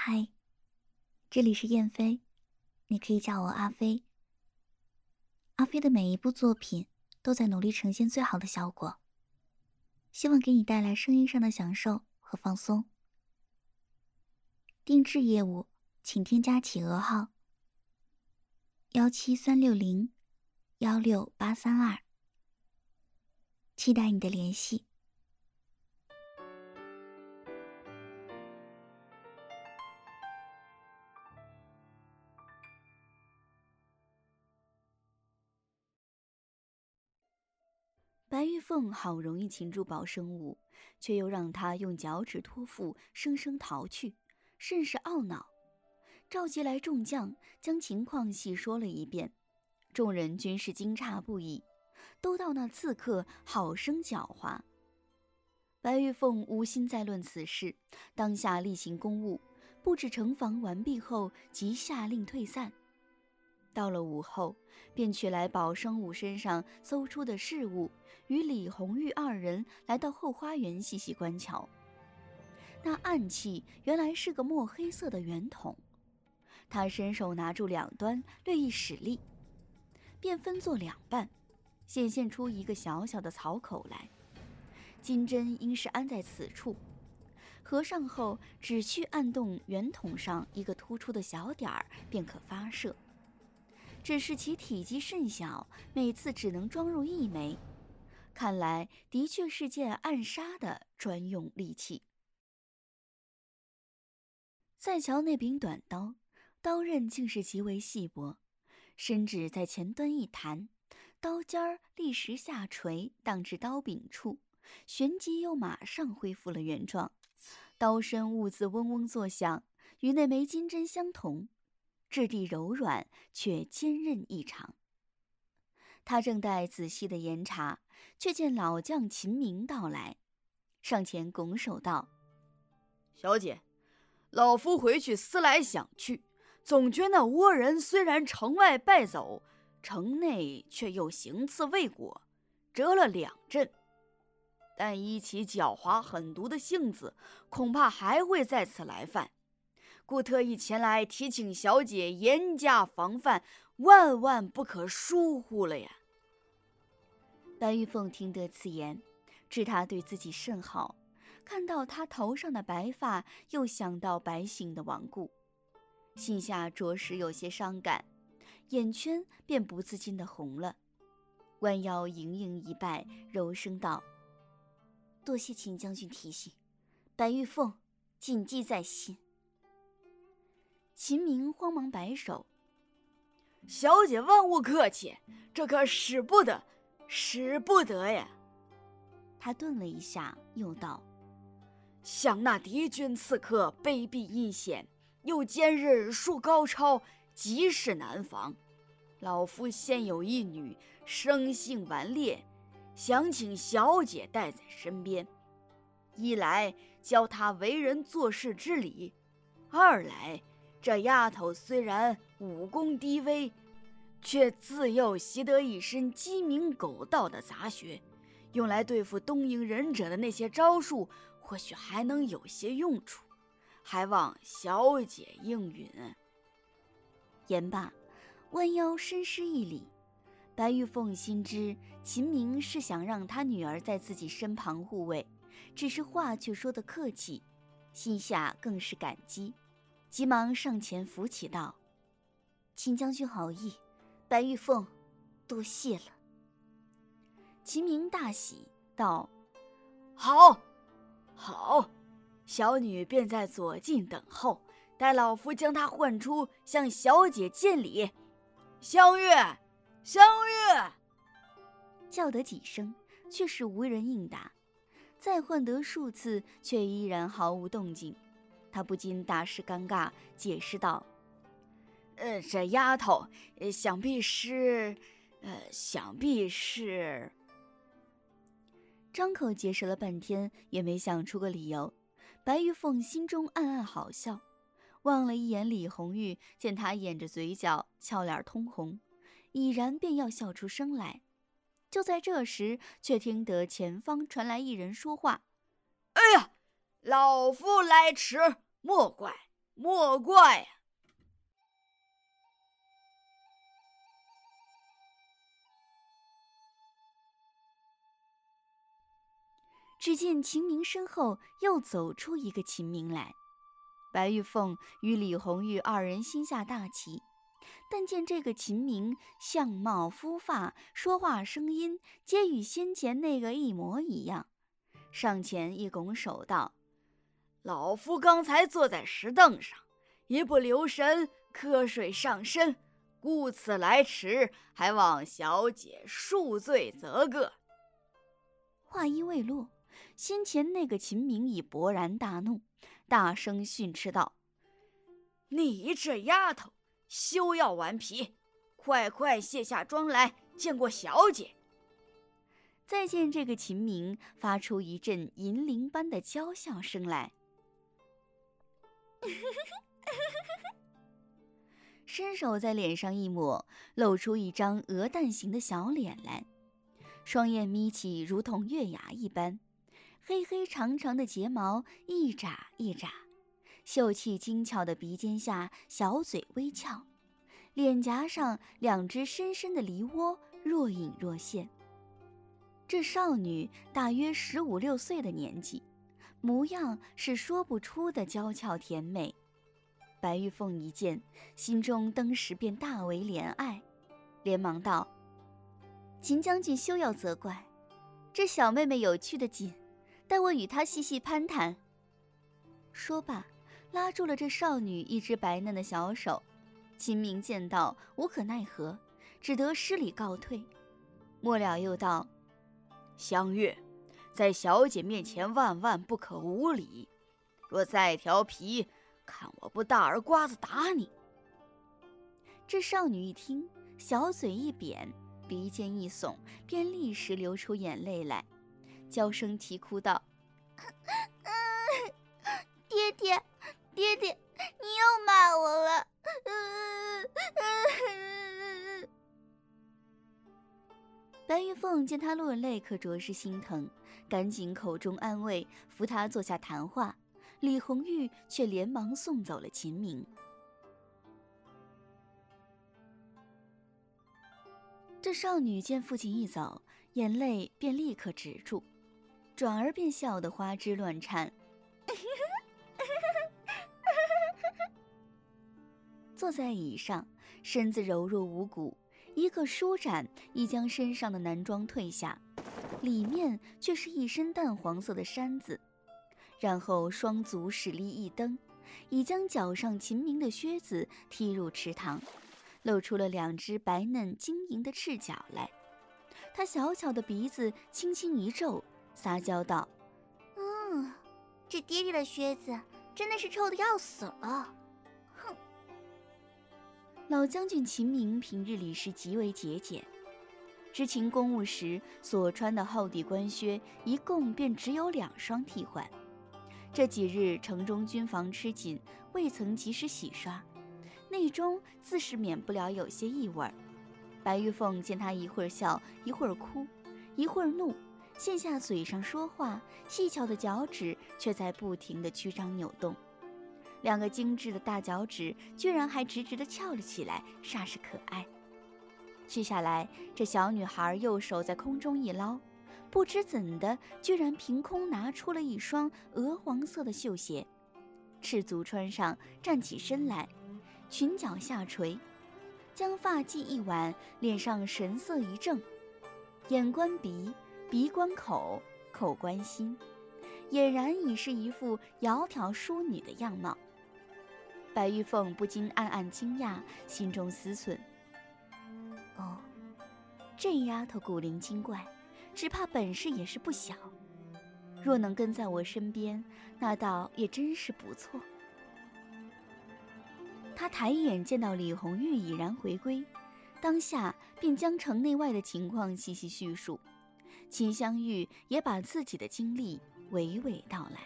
嗨，这里是燕飞，你可以叫我阿飞。阿飞的每一部作品都在努力呈现最好的效果，希望给你带来声音上的享受和放松。定制业务，请添加企鹅号17360-16832，期待你的联系。 白玉凤好容易擒住宝生武，却又让他用脚趾托付，生生逃去，甚是懊恼。召集来众将，将情况细说了一遍，众人均是惊诧不已，都道那刺客好生狡猾。白玉凤无心再论此事，当下例行公务，布置城防完毕后，即下令退散。到了午后，便取来宝生武身上搜出的事物，与李红玉二人来到后花园细细观瞧。那暗器原来是个墨黑色的圆筒，他伸手拿住两端，略一使力，便分作两半，显现出一个小小的槽口来。金针应是安在此处，合上后只需按动圆筒上一个突出的小点儿，便可发射。只是其体积甚小，每次只能装入一枚，看来的确是件暗杀的专用利器。再瞧那柄短刀，刀刃竟是极为细薄，伸指在前端一弹，刀尖儿立时下垂，荡至刀柄处，旋即又马上恢复了原状。刀身兀自嗡嗡作响，与那枚金针相同，质地柔软，却坚韧异常。他正待仔细的研查，却见老将秦明到来，上前拱手道：“ 小姐，老夫回去思来想去，总觉那倭人虽然城外败走，城内却又行刺未果，折了2阵。但依其狡猾狠毒的性子，恐怕还会再次来犯，故特意前来提请小姐严加防范，万万不可疏忽了呀。” 白玉凤听得此言，知他对自己甚好，看到他头上的白发，又想到白姓的亡故，心下着实有些伤感，眼圈便不自禁地红了，弯腰盈盈一拜，柔声道：“多谢秦将军提醒，白玉凤谨记在心。”秦明慌忙摆手：“ 小姐万勿客气，这可使不得，使不得呀。” 他顿了一下，又道：“ 像那敌军刺客卑鄙阴险，又坚韧术高超，极是难防。老夫现有一女，生性顽劣，想请小姐带在身边，一来教她为人做事之理，二来这丫头虽然武功低微，却自幼习得一身鸡鸣狗盗的杂学，用来对付东瀛忍者的那些招数，或许还能有些用处，还望小姐应允。” 言罢，弯腰深施一礼。白玉凤心知秦明是想让他女儿在自己身旁护卫，只是话却说得客气，心下更是感激，急忙上前扶起道：“秦将军好意，白玉凤多谢了。”秦明大喜道：“ 好，好，小女便在左近等候，待老夫将她唤出，向小姐见礼。香月，香月！” 叫得几声，却是无人应答。再唤得数次，却依然毫无动静。他不禁大失尴尬，解释道：“ 这丫头，想必是…… 张口解释了半天，也没想出个理由。白玉凤心中暗暗好笑，望了一眼李红玉，见她掩着嘴角，俏脸通红，已然便要笑出声来。就在这时，却听得前方传来一人说话：“ 哎呀，老夫来迟，莫怪。 莫怪。 只见秦明身后又走出一个秦明来，白玉凤与李红玉二人心下大奇，但见这个秦明相貌、肤发、说话声音，皆与先前那个一模一样，上前一拱手道：“ 老夫刚才坐在石凳上，一不留神瞌睡上身，故此来迟，还望小姐恕罪责个。” 话音未落，先前那个秦明已勃然大怒，大声训斥道：“ 你这丫头，休要顽皮，快卸下妆来见过小姐。” 再见这个秦明发出一阵银铃般的娇笑声来，伸手在脸上一抹，露出一张鹅蛋形的小脸来，双眼眯起如同月牙一般，黑黑长长的睫毛一眨一眨，秀气精巧的鼻尖下小嘴微翘，脸颊上两只深深的梨窝若隐若现。这少女大约15、16岁的年纪，模样是说不出的娇俏甜美。白玉凤一见，心中登时便大为怜爱，连忙道：“秦将军休要责怪，这小妹妹有趣的紧，待我与她细细攀谈。”说罢，拉住了这少女一只白嫩的小手。秦明见到，无可奈何，只得施礼告退。末了又道：“ 香月，在小姐面前万不可无礼，若再调皮，看我不大耳刮子打你。” 这少女一听，小嘴一扁，鼻尖一耸，便立时流出眼泪来，娇声啼哭道：“爹爹，你又骂我了。”白玉凤见她落泪，可着实心疼，赶紧口中安慰，扶她坐下谈话。李红玉却连忙送走了秦明。这少女见父亲一走，眼泪便立刻止住，转而便笑得花枝乱颤。坐在椅上，身子柔弱无骨，一个舒展，已将身上的男装褪下，里面却是一身淡黄色的衫子。然后双足使力一蹬，已将脚上秦明的靴子踢入池塘，露出了两只白嫩晶莹的赤脚来。他小巧的鼻子轻轻一皱，撒娇道：“这爹爹的靴子真的是臭得要死了。”哼！老将军秦明平日里是极为节俭，执勤公务时所穿的厚底官靴一共便只有2双替换。这几日城中军房吃紧，未曾及时洗刷，内中自是免不了有些异味。白玉凤见他一会儿笑，一会儿哭，一会儿怒，现下嘴上说话，细巧的脚趾却在不停地曲张扭动，2个精致的大脚趾居然还直直地翘了起来，煞是可爱。续下来，这小女孩右手在空中一捞，不知怎的，居然凭空拿出了一双鹅黄色的绣鞋，赤足穿上，站起身来，裙角下垂，将发髻一挽，脸上神色一正，眼观鼻，鼻观口，口观心，俨然已是一副窈窕淑女的样貌。白玉凤不禁暗暗惊讶，心中思忖：哦，这丫头古灵精怪，只怕本事也是不小，若能跟在我身边，那倒也真是不错。他抬眼见到李红玉已然回归，当下便将城内外的情况细细叙述，秦香玉也把自己的经历娓娓道来。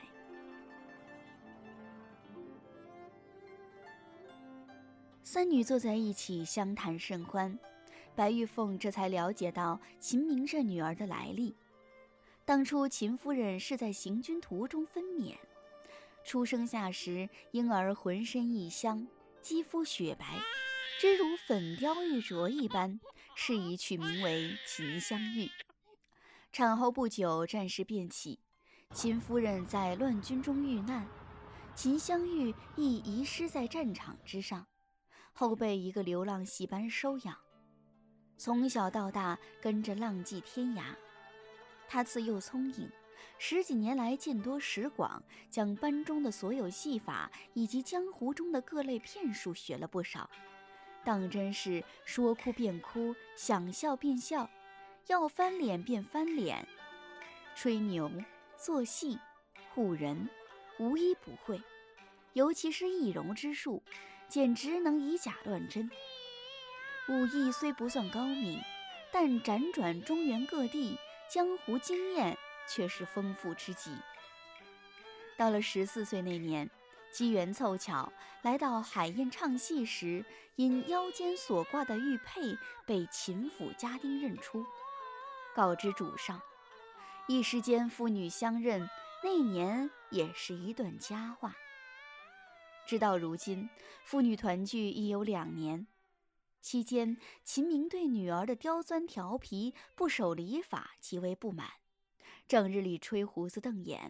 三女坐在一起相谈甚欢，白玉凤这才了解到秦明这女儿的来历。当初秦夫人是在行军途中分娩， 初生下时，婴儿浑身异香，肌肤雪白，只如粉雕玉琢一般，适宜取名为秦香玉。产后不久，战事变起，秦夫人在乱军中遇难，秦香玉亦遗失在战场之上，后被一个流浪戏班收养，从小到大跟着浪迹天涯。他自幼聪颖，10几年来见多识广，将班中的所有戏法以及江湖中的各类骗术学了不少，当真是说哭便哭，想笑便笑，要翻脸便翻脸，吹牛做戏唬人无一不会，尤其是易容之术，简直能以假乱真。武艺虽不算高明，但辗转中原各地，江湖经验却是丰富之极。到了14岁那年，机缘凑巧来到海晏唱戏时，因腰间所挂的玉佩被秦府家丁认出，告知主上，一时间父女相认，那年也是一段佳话。直到如今，父女团聚已有2年，期间秦明对女儿的刁钻调皮、不守礼法极为不满，整日里吹胡子瞪眼。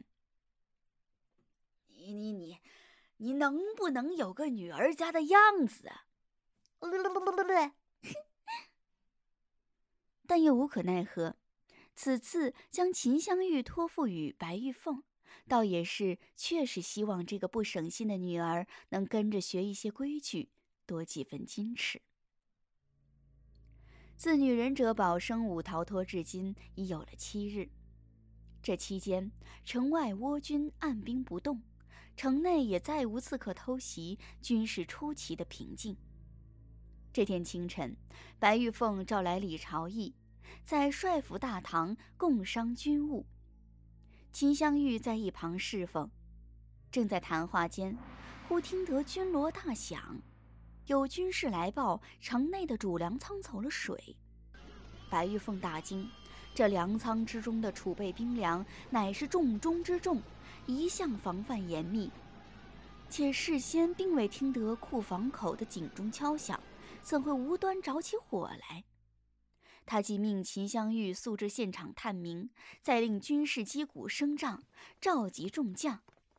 你能不能有个女儿家的样子啊？ 但又无可奈何，此次将秦香玉托付与白玉凤，倒也是确实希望这个不省心的女儿能跟着学一些规矩，多几分矜持。自女忍者保生武逃脱至今已有了7日，这期间城外倭军按兵不动，城内也再无刺客偷袭，军事出奇的平静。这天清晨，白玉凤召来李朝义，在帅府大堂共商军务。秦香玉在一旁侍奉，正在谈话间，忽听得军锣大响，有军士来报，城内的主粮仓走了水。白玉凤大惊，这粮仓之中的储备兵粮乃是重中之重，一向防范严密，且事先并未听得库房口的警钟敲响，怎会无端着起火来？他即命秦香玉速至现场探明，再令军士击鼓声仗，召集众将。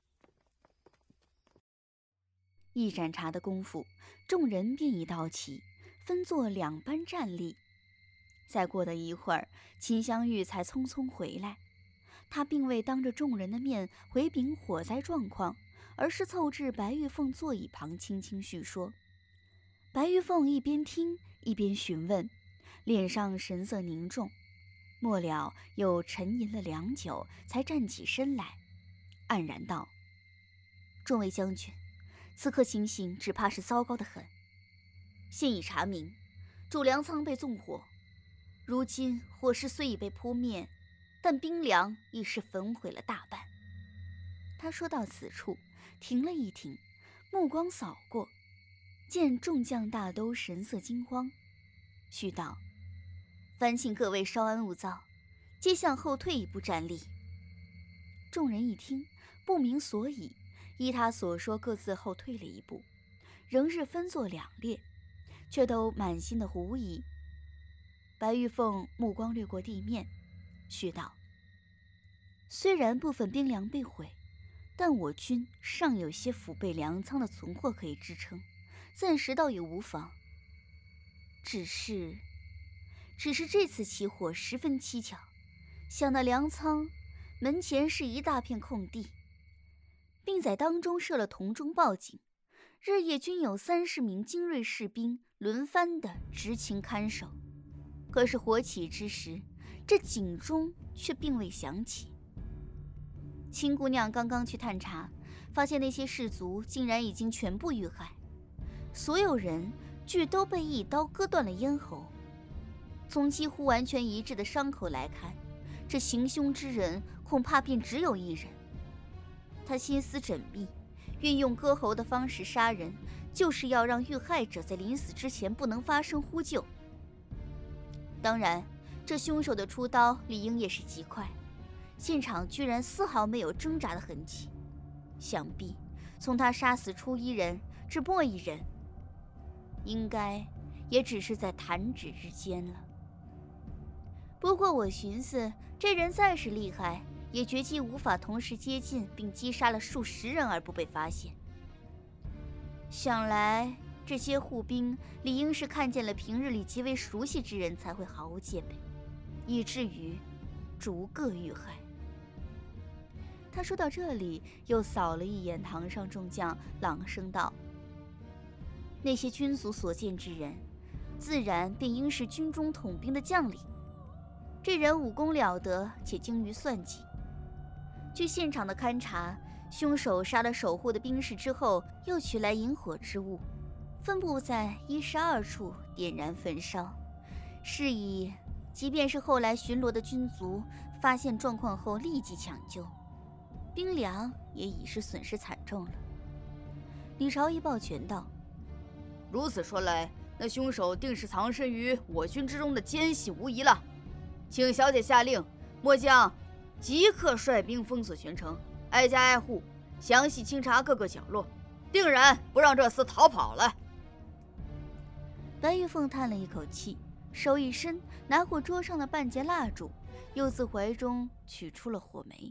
一盏茶的功夫，众人便已到齐，分作2班站立。再过了一会儿，秦香玉才匆匆回来。他并未当着众人的面回禀火灾状况，而是凑至白玉凤座椅旁轻轻叙说。白玉凤一边听一边询问，脸上神色凝重，末了又沉吟了良久，才站起身来，黯然道：“ 众位将军，此刻情形只怕是糟糕得很。现已查明，主粮仓被纵火，如今火势虽已被扑灭，但兵粮已是焚毁了大半。” 他说到此处，停了一停，目光扫过，见众将大都神色惊慌，续道：“ 烦请各位稍安勿躁，皆向后退一步站立。” 众人一听，不明所以，依他所说，各自后退了一步，仍是分作2列，却都满心的狐疑。白玉凤目光掠过地面，续道：“虽然部分兵粮被毁，但我军尚有些腹背粮仓的存货可以支撑，暂时倒也无妨。只是这次起火十分蹊跷，想那粮仓门前是一大片空地，并在当中设了铜钟报警，日夜均有30名精锐士兵轮番的执勤看守。可是火起之时，这警钟却并未响起。秦姑娘刚刚去探查，发现那些士卒竟然已经全部遇害，所有人俱都被一刀割断了咽喉。从几乎完全一致的伤口来看，这行凶之人恐怕便只有一人。他心思缜密，运用割喉的方式杀人，就是要让遇害者在临死之前不能发声呼救。当然，这凶手的出刀理应也是极快，现场居然丝毫没有挣扎的痕迹。 想必从他杀死初一人至末一人，应该也只是在弹指之间了。不过我寻思，这人再是厉害，也绝技无法同时接近并击杀了数十人而不被发现。想来这些护兵理应是看见了平日里极为熟悉之人才会毫无戒备，以至于逐个遇害。他说到这里，又扫了一眼堂上众将，朗声道：“那些军卒所见之人，自然便应是军中统兵的将领。这人武功了得，且精于算计。据现场的勘查，凶手杀了守护的兵士之后，又取来引火之物，分布在12处，点燃焚烧。是以，即便是后来巡逻的军卒发现状况后立即抢救，兵粮也已是损失惨重了。”李朝一抱拳道：“ 如此说来，那凶手定是藏身于我军之中的奸细无疑了。请小姐下令，末将即刻率兵封锁全城，挨家挨户，详细清查各个角落，定然不让这厮逃跑了。” 白玉凤叹了一口气，手一伸，拿过桌上的半截蜡烛，又自怀中取出了火煤，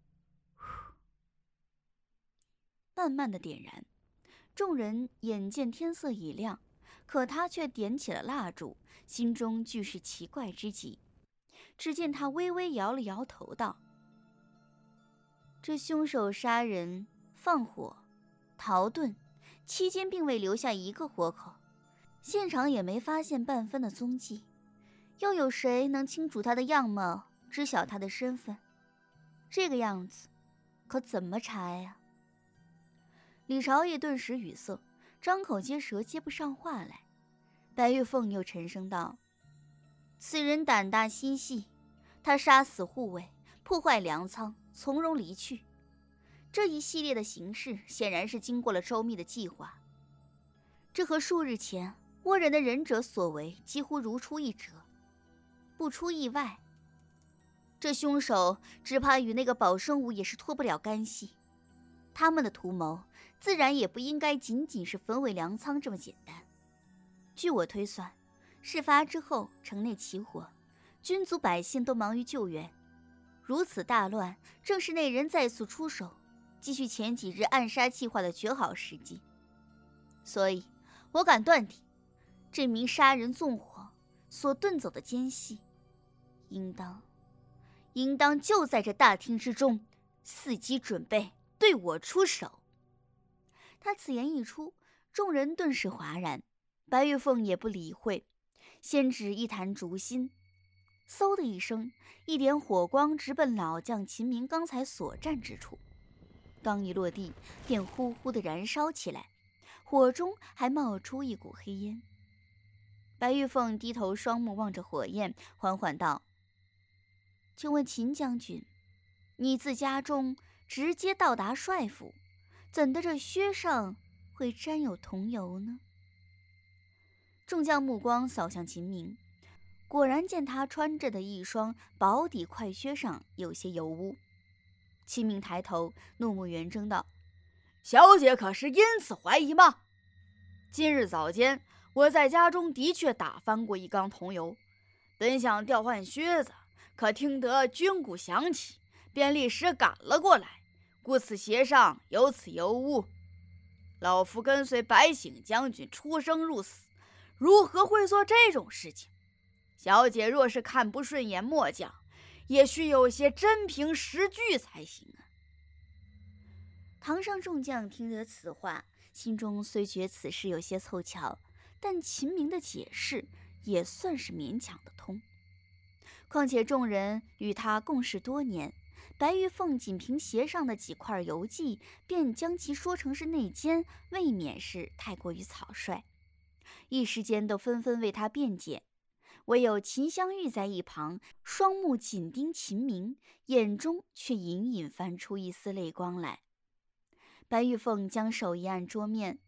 慢慢的点燃。众人眼见天色已亮，可他却点起了蜡烛，心中俱是奇怪之极。只见他微微摇了摇头道：“这凶手杀人、放火、逃遁，期间并未留下一个活口，现场也没发现半分的踪迹，又有谁能清楚他的样貌，知晓他的身份？这个样子，可怎么查呀？”李朝义顿时语塞，张口结舌，接不上话来。白玉凤又沉声道：“此人胆大心细，他杀死护卫，破坏粮仓，从容离去。这一系列的行事，显然是经过了周密的计划。这和数日前倭人的忍者所为几乎如出一辙。不出意外，这凶手只怕与那个宝生武也是脱不了干系。他们的图谋自然也不应该仅仅是焚毁粮仓这么简单。据我推算，事发之后城内起火，军卒百姓都忙于救援，如此大乱，正是那人再次出手，继续前几日暗杀计划的绝好时机。所以我敢断定，这名杀人纵火所遁走的奸细，应当就在这大厅之中，伺机准备对我出手。他此言一出，众人顿时哗然。白玉凤也不理会，先指一坛烛芯，嗖的一声，一点火光直奔老将秦明刚才所站之处。刚一落地，便呼呼地燃烧起来，火中还冒出一股黑烟。白玉凤低头双目望着火焰，缓缓道：“请问秦将军，你自家中直接到达帅府，怎的这靴上会沾有桐油呢？”众将目光扫向秦明，果然见他穿着的一双薄底快靴上有些油污。秦明抬头，怒目圆睁道：“ 小姐可是因此怀疑吗？今日早间，我在家中的确打翻过一缸桐油，本想调换靴子，可听得军鼓响起，便立时赶了过来，故此鞋上有此油污。老夫跟随白醒将军出生入死，如何会做这种事情？小姐若是看不顺眼末将，也须有些真凭实据才行啊。” 堂上众将听得此话，心中虽觉此事有些凑巧，但秦明的解释也算是勉强的通。况且众人与他共事多年，白玉凤仅凭鞋上的几块油迹，便将其说成是内奸，未免是太过于草率。一时间都纷纷为他辩解，唯有秦香玉在一旁，双目紧盯秦明，眼中却隐隐翻出一丝泪光来。白玉凤将手一按桌面，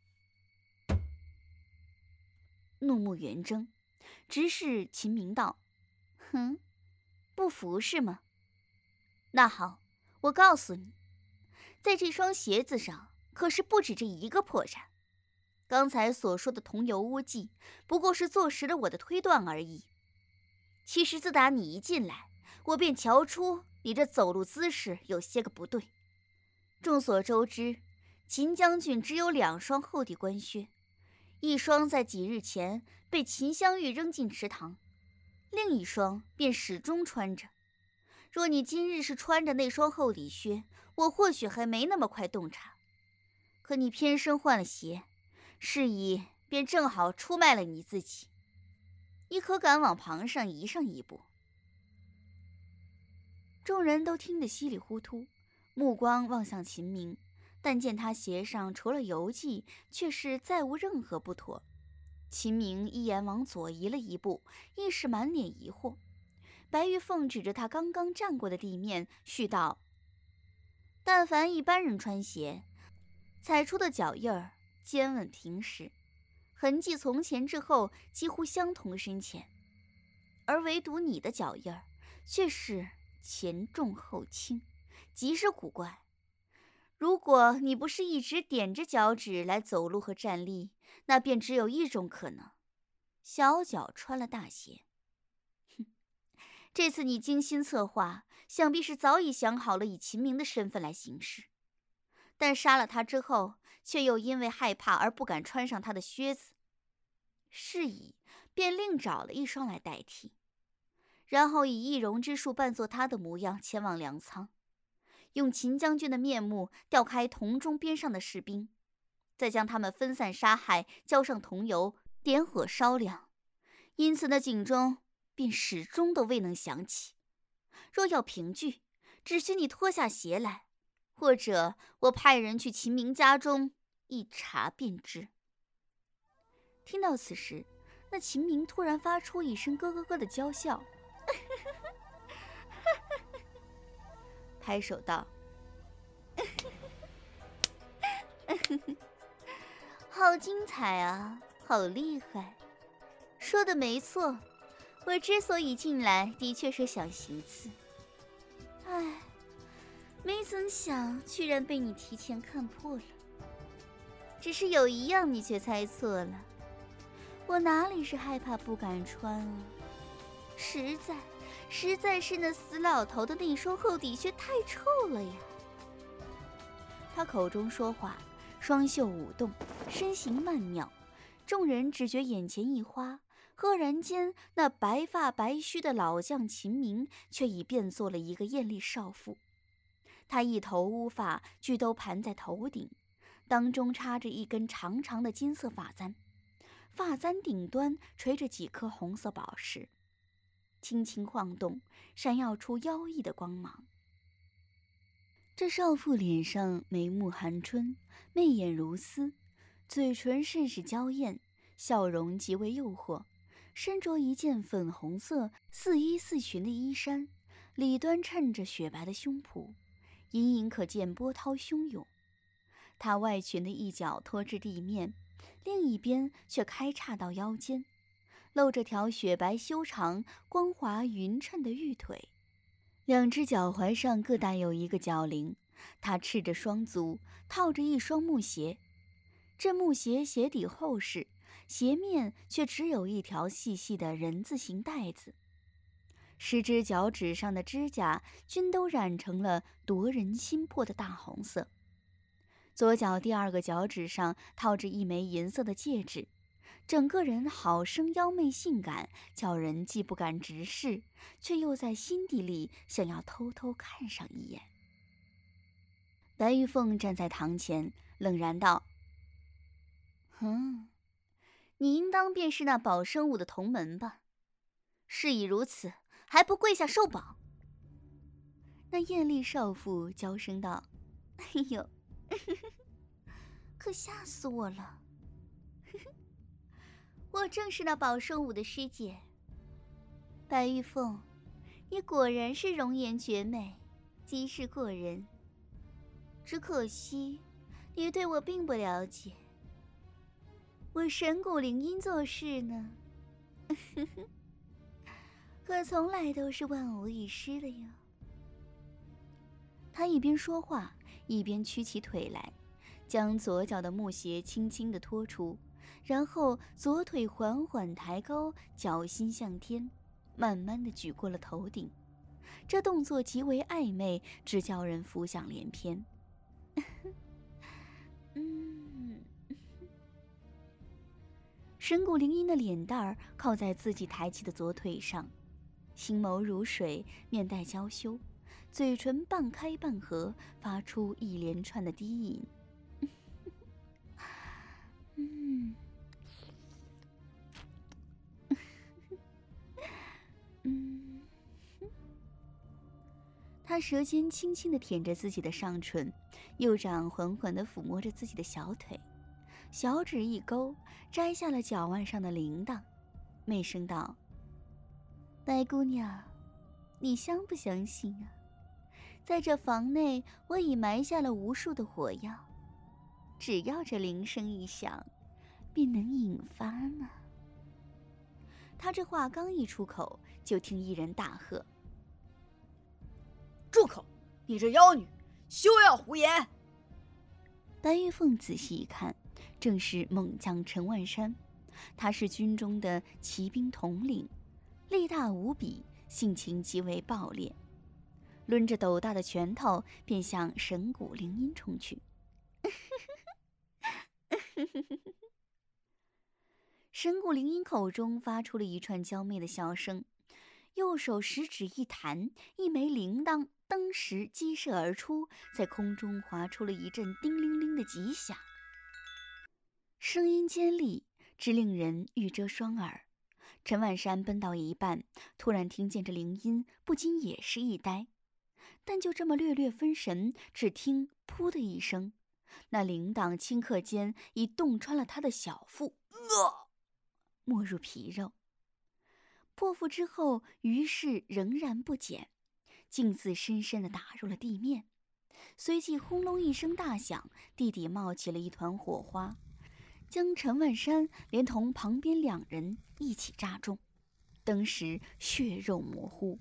怒目圆睁，直视秦明道：“哼，不服是吗？那好，我告诉你， 在这双鞋子上可是不止这一个破绽。刚才所说的桐油污迹，不过是坐实了我的推断而已。其实自打你一进来，我便瞧出你这走路姿势有些个不对。众所周知，秦将军只有2双厚底官靴，一双在几日前被秦香玉扔进池塘，另一双便始终穿着。若你今日是穿着那双厚底靴，我或许还没那么快洞察。可你偏生换了鞋，是以便正好出卖了你自己。你可敢往旁上移上一步？众人都听得稀里糊涂，目光望向秦明，但见他鞋上除了油迹，却是再无任何不妥。秦明一眼往左移了一步，亦是满脸疑惑。白玉凤指着他刚刚站过的地面，絮道：“但凡一般人穿鞋，踩出的脚印儿坚稳平实，痕迹从前至后几乎相同深浅，而唯独你的脚印儿却是前重后轻，极是古怪。如果你不是一直踮着脚趾来走路和站立，那便只有一种可能：小脚穿了大鞋。这次你精心策划，想必是早已想好了以秦明的身份来行事，但杀了他之后，却又因为害怕而不敢穿上他的靴子，是以便另找了一双来代替，然后以易容之术扮作他的模样前往粮仓，用秦将军的面目调开铜钟边上的士兵，再将他们分散杀害，浇上桐油，点火烧亮。因此那警钟便始终都未能响起。若要凭据，只需你脱下鞋来，或者我派人去秦明家中一查便知。听到此时，那秦明突然发出一声咯咯咯的娇笑，拍手道：“好精彩啊，好厉害！说的没错。我之所以进来，的确是想行刺。唉，没曾想居然被你提前看破了。只是有一样你却猜错了，我哪里是害怕不敢穿啊？实在是那死老头的那双厚底靴太臭了呀！”他口中说话，双袖舞动，身形曼妙，众人只觉眼前一花。赫然间，那白发白须的老将秦明却已变作了一个艳丽少妇。她一头乌发俱都盘在头顶，当中插着一根长长的金色发簪，发簪顶端垂着几颗红色宝石，轻轻晃动，闪耀出妖异的光芒。这少妇脸上眉目含春，媚眼如丝，嘴唇甚是娇艳，笑容极为诱惑。身着一件粉红色似衣似裙的衣衫，里端衬着雪白的胸脯，隐隐可见波涛汹涌。她外裙的一角拖至地面，另一边却开叉到腰间，露着条雪白修长、光滑匀称的玉腿。2只脚踝上各带有一个脚铃，她赤着双足，套着一双木鞋。这木鞋鞋底厚实，鞋面却只有一条细细的人字形带子，10只脚趾上的指甲均都染成了夺人心魄的大红色。左脚第2个脚趾上套着一枚银色的戒指，整个人好生妖媚性感，叫人既不敢直视，却又在心底里想要偷偷看上一眼。白玉凤站在堂前，冷然道：“你应当便是那宝生武的同门吧？事已如此，还不跪下受绑？”那艳丽少妇娇声道：“哎呦，可吓死我了！我正是那宝生武的师姐。白玉凤，你果然是容颜绝美，机智过人。只可惜，你对我并不了解。我神骨灵音做事呢，可从来都是万无一失的哟。”他一边说话， 一边屈起腿来，将左脚的木鞋轻轻地拖出，然后左腿缓缓抬高，脚心向天，慢慢地举过了头顶。这动作极为暧昧，只叫人浮想联翩。神谷灵音的脸蛋儿靠在自己抬起的左腿上，星眸如水，面带娇羞，嘴唇半开半合，发出一连串的低吟。他舌尖轻轻地舔着自己的上唇，右掌缓缓地抚摸着自己的小腿，小指一勾，摘下了脚腕上的铃铛，媚声道：“白姑娘，你相不相信啊？在这房内，我已埋下了无数的火药，只要这铃声一响，便能引发呢。”他这话刚一出口，就听一人大喝：“ 住口！你这妖女，休要胡言！” 白玉凤仔细一看，正是猛将陈万山。他是军中的骑兵统领，力大无比，性情极为暴烈，抡着斗大的拳头便向神谷灵音冲去。神谷灵音口中发出了一串娇媚的笑声，右手食指一弹，一枚铃铛当时激射而出，在空中划出了一阵叮铃铃的急响，声音尖利，直令人欲遮双耳。陈万山奔到一半，突然听见这铃音，不禁也是一呆，但就这么略略分神，只听“噗”的一声，那铃铛顷刻间已洞穿了他的小腹，没入皮肉。破腹之后，于是仍然不减，竟自深深地打入了地面。随即轰隆一声大响，地底冒起了一团火花，将陈万山连同旁边两人一起炸中，当时血肉模糊。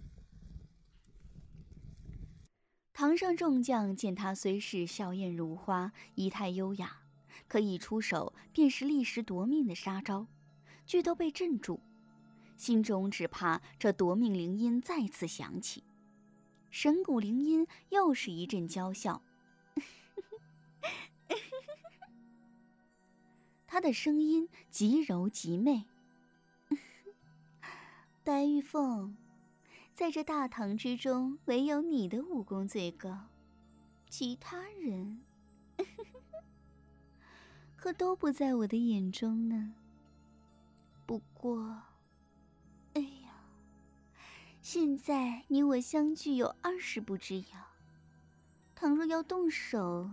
堂上众将见他虽是笑靥如花，仪态优雅，可一出手便是立时夺命的杀招，俱都被镇住，心中只怕这夺命铃音再次响起。神谷灵音又是一阵娇笑，他的声音极柔极媚。白玉凤，在这大唐之中，唯有你的武功最高，其他人可都不在我的眼中呢。不过，哎呀，现在你我相距有20步之遥，倘若要动手，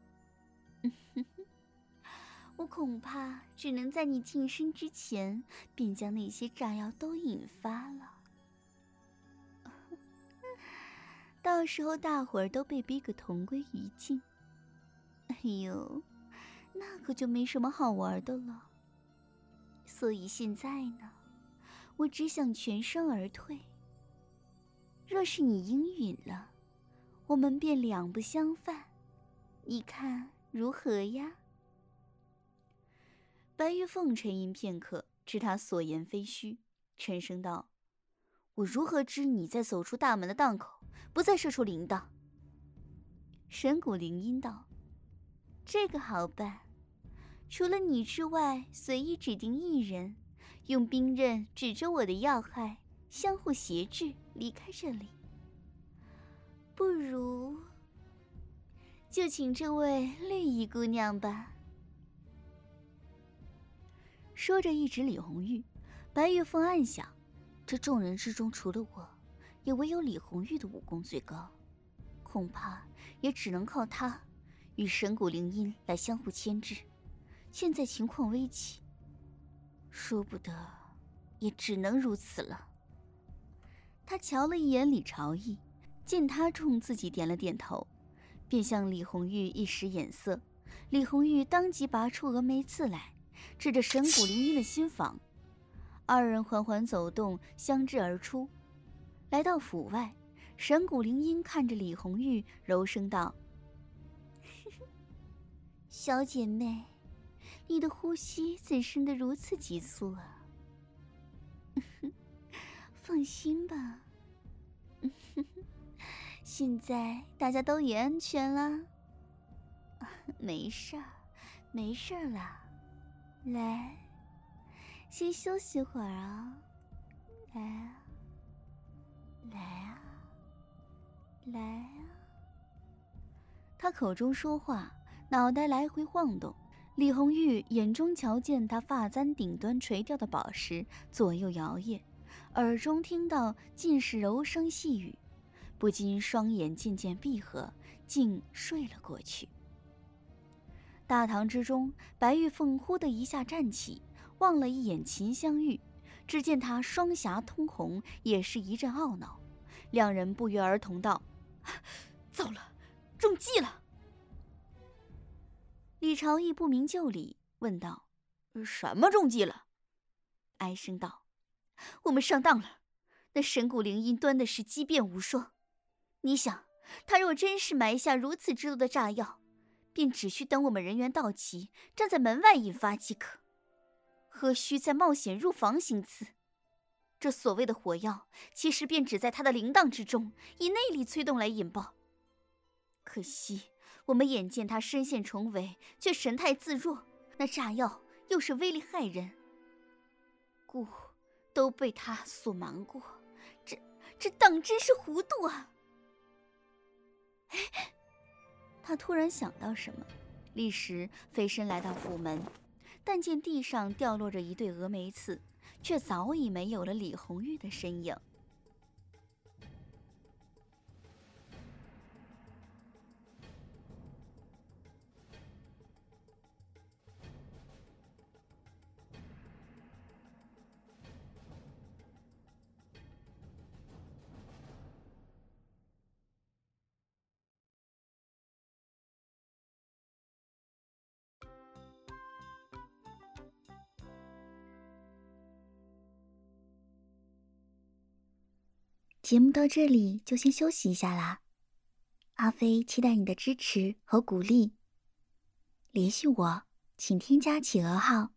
我恐怕只能在你近身之前，便将那些炸药都引发了。到时候大伙儿都被逼个同归于尽，哎呦，那可就没什么好玩的了。所以现在呢，我只想全身而退。若是你应允了，我们便两不相犯，你看如何呀？白玉凤沉吟片刻，知他所言非虚，沉声道：“我如何知你在走出大门的档口，不再射出铃铛？”神谷灵音道：“这个好办，除了你之外，随意指定一人，用兵刃指着我的要害，相互挟制离开这里。不如就请这位绿衣姑娘吧。”说着一指李红玉，白玉凤暗想，这众人之中除了我，也唯有李红玉的武功最高，恐怕也只能靠她与神谷灵音来相互牵制。现在情况危急，说不得也只能如此了。他瞧了一眼李朝义，见他冲自己点了点头，便向李红玉一使眼色。李红玉当即拔出峨眉刺来，指着神谷灵音的心房。二人缓缓走动，相至而出，来到府外。神谷灵音看着李红玉，柔声道：“ 小姐妹，你的呼吸怎生得如此急促啊？放心吧，现在大家都也安全了，没事儿，没事儿啦。来，先休息会儿啊。来啊，来啊，来啊。他口中说话，脑袋来回晃动。李红玉眼中瞧见他发簪顶端垂掉的宝石左右摇曳，耳中听到尽是柔声细语，不禁双眼渐渐闭合，竟睡了过去。大堂之中，白玉凤忽的一下站起，望了一眼秦香玉，只见她双颊通红，也是一阵懊恼。两人不约而同道：“糟了，中计了！”李朝义不明就里，问道：“什么中计了？”哀声道：“我们上当了。那神谷灵音端的是机变无双，你想，他若真是埋下如此之多的炸药，便只需等我们人员到齐，站在门外引发即可，何须再冒险入房行刺？这所谓的火药，其实便只在他的铃铛之中，以内力催动来引爆。可惜我们眼见他身陷重围，却神态自若，那炸药又是威力骇人，故都被他所瞒过。这当真是糊涂啊！他突然想到什么，立时飞身来到府门，但见地上掉落着一对峨眉刺，却早已没有了李红玉的身影。 节目到这里就先休息一下啦，阿飞期待你的支持和鼓励。联系我，请添加企鹅号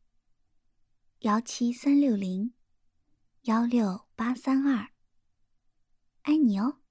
17360-16832，爱你哦。